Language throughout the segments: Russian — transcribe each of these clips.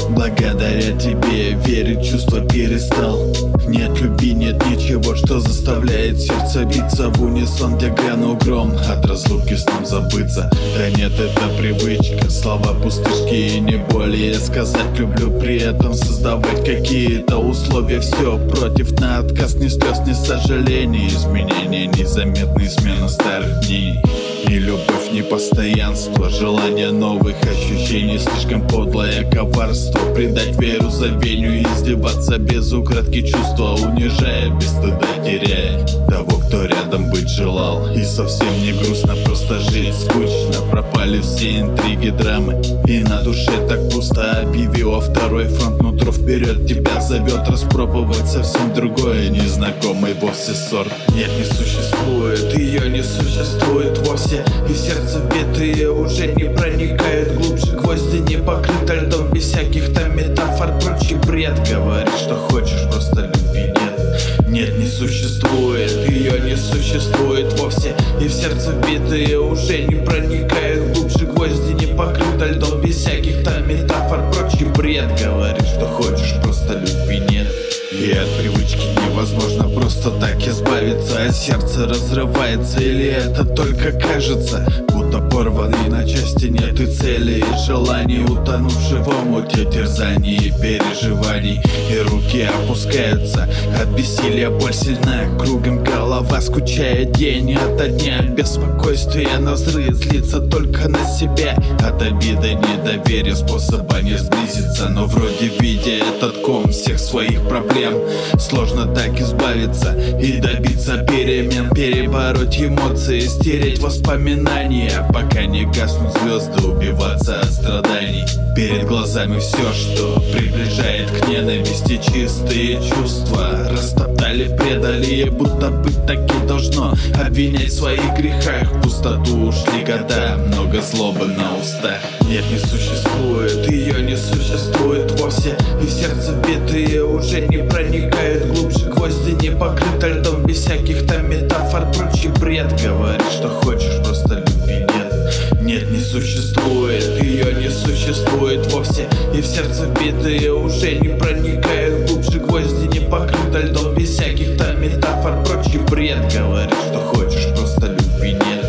Благодаря тебе верить в чувства перестал. Нет любви, нет ничего, что заставляет сердце биться в унисон, где грянул гром. От разлуки сном забыться, да нет, это привычка. Слова пустышки и не более сказать люблю, при этом создавать какие-то условия. Все против, на отказ, ни слез, ни сожалений. Изменения незаметные, смена старых дней. Ни любовь, ни постоянство, желание новых ощущений. Слишком подлое коварство, предать веру забвению, издеваться без украдки чувства, унижая, без стыда теряя того, кто рядом быть желал. И совсем не грустно, просто жить скучно. Пропали все интриги, драмы, и на душе так пусто. Объявила второй фронт, нутро вперед тебя зовет распробовать совсем другое. Незнакомый вовсе сорт нет, не существует, ее не существует вовсе. И в сердце битые уже не проникают глубже. Гвозди не покрыты льдом, без всяких там метафор, прочий бред. Говоришь, что хочешь, просто любви нет. Нет, не существует, ее не существует вовсе. И в сердце битые уже не проникают глубже. Гвозди не покрыты льдом, без всяких там метафор, прочий бред. Говоришь, что хочешь, просто любви нет. И от привычки невозможно просто так избавиться. А сердце разрывается, или это только кажется? Будто порваны на части, нет и цели, и желаний, утонувших в омуте терзаний и переживаний. И руки опускаются от бессилия, боль сильна, кругом голова скучает день ото дня. Беспокойствие на взрыв, злится только на себя. От обиды, недоверия, способа не сблизиться. Но вроде видя этот ком всех своих проблем, сложно так избавиться и добиться перемен. Перебороть эмоции, стереть воспоминания, пока не гаснут звезды, убиваться от страданий. Перед глазами все, что приближает к ненависти. Чистые чувства растоптали, предали, будто быть так и должно. Обвинять в своих грехах, в пустоту ушли года, много злобы на устах. Нет, не существует, ее не существует вовсе. И в сердце битые уже не проникают глубже. Гвозди не покрыты льдом, без всяких там метафор, прочий бред. Говоришь, что хочешь, просто любви нет. Нет, не существует, ее не существует вовсе. И в сердце битые уже не проникают глубже. Гвозди не покрыты льдом, без всяких там метафор, прочий бред. Говоришь, что хочешь, просто любви нет.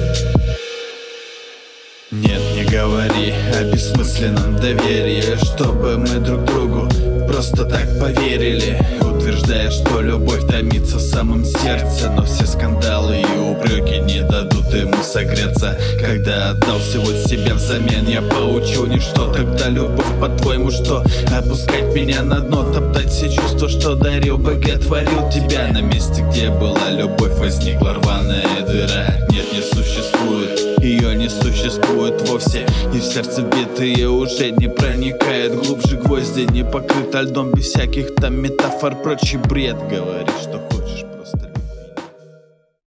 Нет, не говори о бессмысленном доверии, чтобы мы друг другу просто так поверили, утверждая, что любовь томится в самом сердце. Но все скандалы и упреки не дадут ему согреться. Когда отдал всего себя взамен, я получил ничто. Тогда любовь, по-твоему, что? Опускать меня на дно, топтать все чувства, что дарил, боготворил тебя. На месте, где была любовь, возникла рваная дыра. Нет, не существует, ее не существует вовсе. И в сердце битые уже не проникают глубже. Гвозди не покрыты льдом, без всяких там метафор, прочий бред. Говоришь, что